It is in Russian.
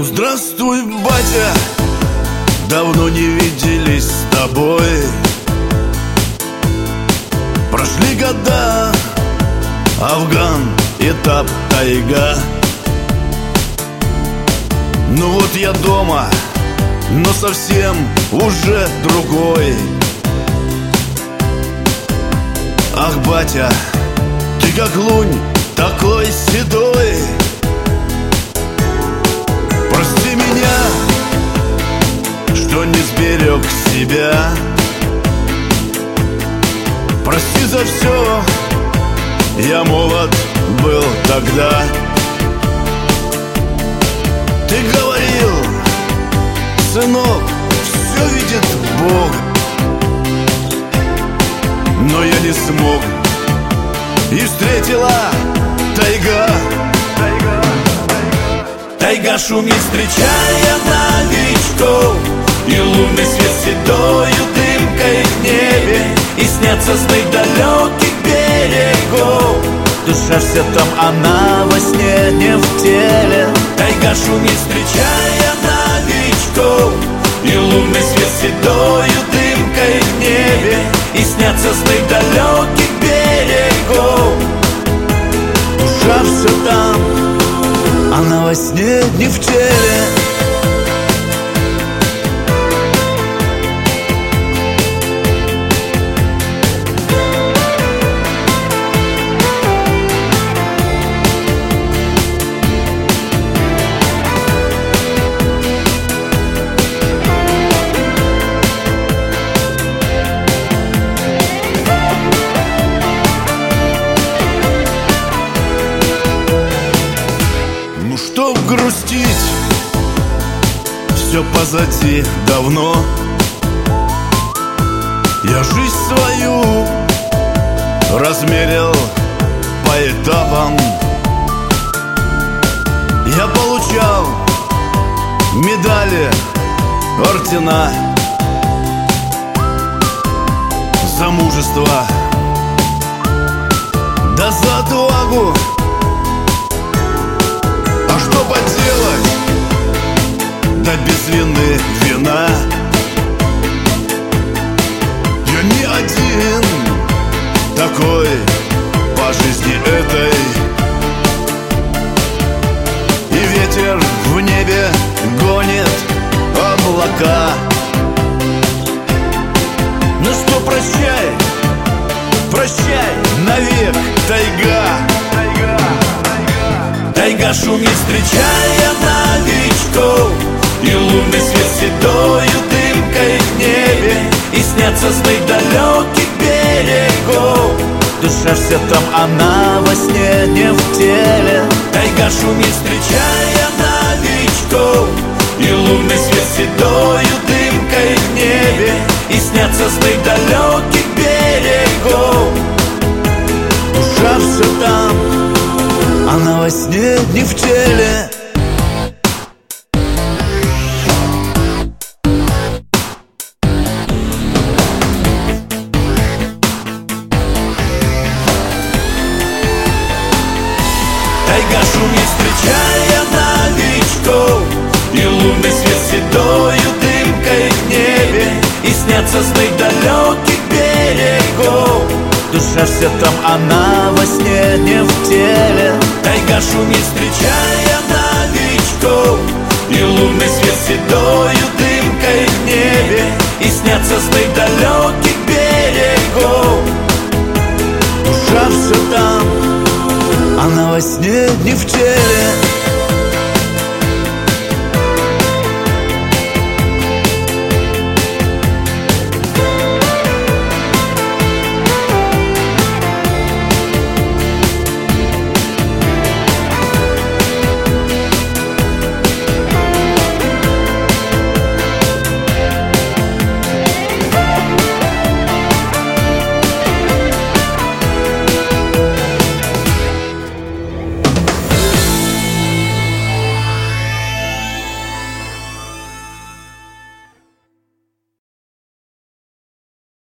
Здравствуй, батя, давно не виделись с тобой. Прошли года, Афган, этап, тайга. Ну вот я дома, но совсем уже другой. Ах, батя, ты как лунь, такой седой. Прости меня, что не сберег себя. Прости за все, я молод был тогда. Ты говорил, сынок, все видит Бог. Но я не смог, и встретила тайга. Тайга шумит, встречая новичков, и лунный свет седою дымкой в небе, и снятся сны далеких берегов. Душа вся там, она во сне, не в теле. Тайга шумит, встречая новичков, и лунный свет седою дымкой в небе, и снятся сны далеких берегов. Душа все там, она во сне, не в теле. Чтоб грустить, все позади давно. Я жизнь свою размерил по этапам. Я получал медали, ордена за мужество, да за отвагу. А что поделать, да без вины вина. Я не один такой по жизни этой. И ветер в небе гонит облака. Ну что, прощай, прощай навек, тайга. Тайга шумит, встречая новичков, и лунный свет седою дымкой в небе, и снятся сны далеких берегов. Душа вся там, она во сне, не в теле. Тайга шумит, встречая новичков, и лунный свет седою дымкой в небе, и снятся сны далеких берегов. Душа все там, она во сне, не в теле. Тайга шумит, встречая новичков, и лунный свет седою дымкой в небе, и снятся сны далеких берегов. Душа вся там, она во сне, не в теле. Тайга шумит, встречая